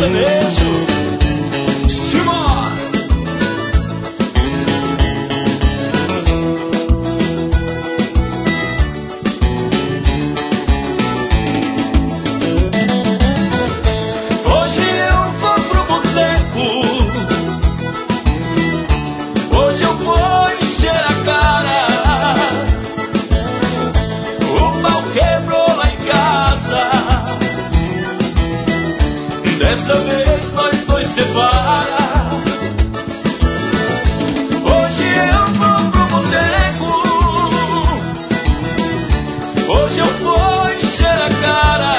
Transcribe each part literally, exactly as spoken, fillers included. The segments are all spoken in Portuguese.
sertanejo. Simão. Hoje eu vou pro boteco, hoje eu vou encher a cara. O pau quebrou lá em casa, dessa vez nós dois separa. Hoje eu vou pro boteco, hoje eu vou encher a cara.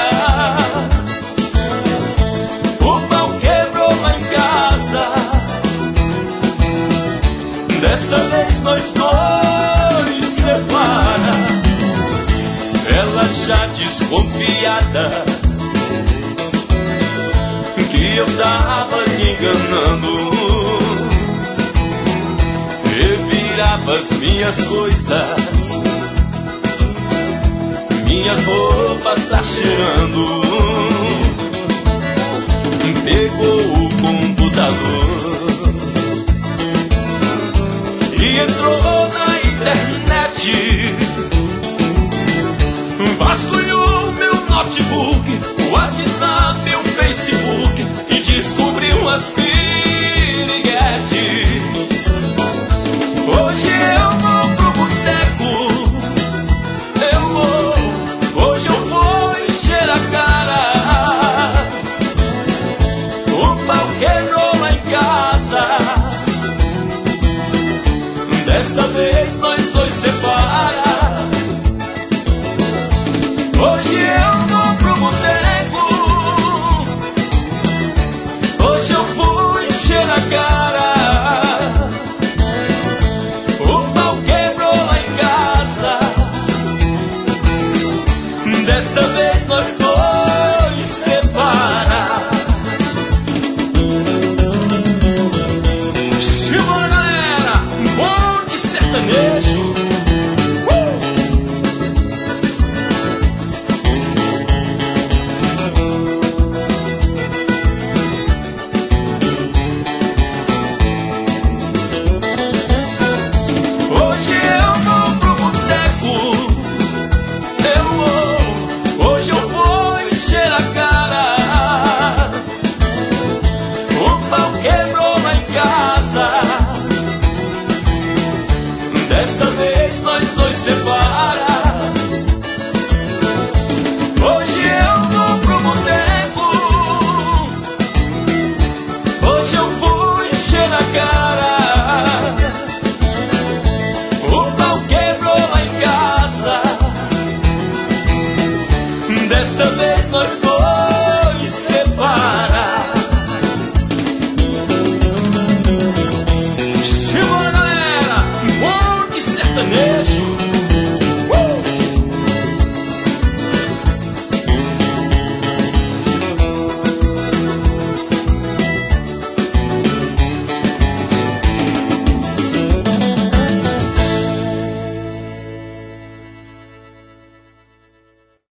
O pau quebrou lá em casa, dessa vez nós dois separa. Ela já desconfiada que eu tava me enganando, revirava as minhas coisas, minhas roupas tá cheirando. Pegou o computador e entrou na internet, vasculhou meu notebook, o WhatsApp, o Facebook, e descobriu umas piriguetes. Hoje eu vou pro boteco, eu vou, hoje eu vou encher a cara. O pau quebrou lá em casa, dessa vez nós dois separa. Hoje eu vou pro boteco, hoje eu vou encher a cara. O pau quebrou lá em casa, dessa vez nós dois separa. Simbora, galera, bonde sertanejo.